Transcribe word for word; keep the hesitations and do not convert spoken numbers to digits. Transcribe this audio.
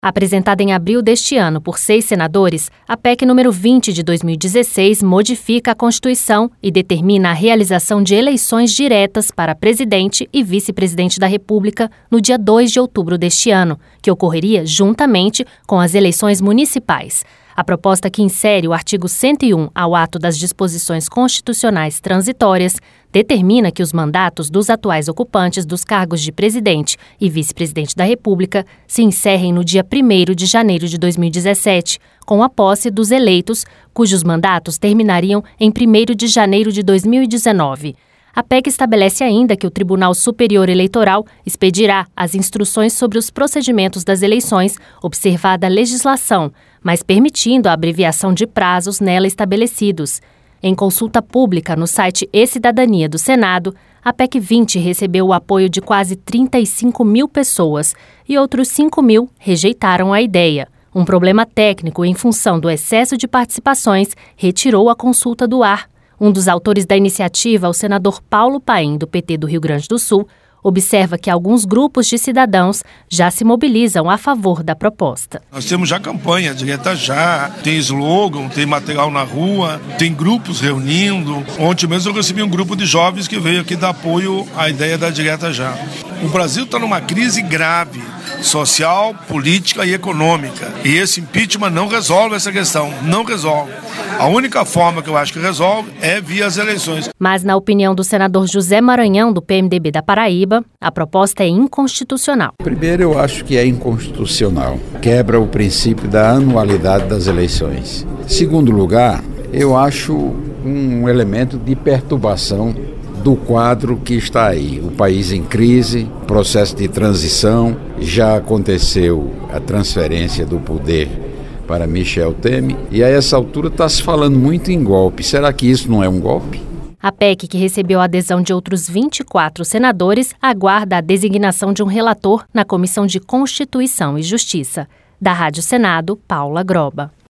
Apresentada em abril deste ano por seis senadores, a P E C número vinte de dois mil e dezesseis modifica a Constituição e determina a realização de eleições diretas para presidente e vice-presidente da República no dia dois de outubro deste ano, que ocorreria juntamente com as eleições municipais. A proposta, que insere o artigo cento e um ao ato das disposições constitucionais transitórias, determina que os mandatos dos atuais ocupantes dos cargos de presidente e vice-presidente da República se encerrem no dia primeiro de janeiro de dois mil e dezessete, com a posse dos eleitos, cujos mandatos terminariam em primeiro de janeiro de dois mil e dezenove. A P E C estabelece ainda que o Tribunal Superior Eleitoral expedirá as instruções sobre os procedimentos das eleições, observada a legislação, mas permitindo a abreviação de prazos nela estabelecidos. Em consulta pública no site E-Cidadania do Senado, a P E C vinte recebeu o apoio de quase trinta e cinco mil pessoas e outros cinco mil rejeitaram a ideia. Um problema técnico em função do excesso de participações retirou a consulta do ar. Um dos autores da iniciativa, o senador Paulo Paim, do P T do Rio Grande do Sul, observa que alguns grupos de cidadãos já se mobilizam a favor da proposta. Nós temos já campanha, direta já, tem slogan, tem material na rua, tem grupos reunindo. Ontem mesmo eu recebi um grupo de jovens que veio aqui dar apoio à ideia da direta já. O Brasil está numa crise grave, social, política e econômica. E esse impeachment não resolve essa questão, não resolve. A única forma que eu acho que resolve é via as eleições. Mas, na opinião do senador José Maranhão, do P M D B da Paraíba, a proposta é inconstitucional. Primeiro, eu acho que é inconstitucional. Quebra o princípio da anualidade das eleições. Segundo lugar, eu acho um elemento de perturbação do quadro que está aí. O país em crise, processo de transição, já aconteceu a transferência do poder para Michel Temer, e a essa altura está se falando muito em golpe. Será que isso não é um golpe? A P E C, que recebeu a adesão de outros vinte e quatro senadores, aguarda a designação de um relator na Comissão de Constituição e Justiça. Da Rádio Senado, Paula Groba.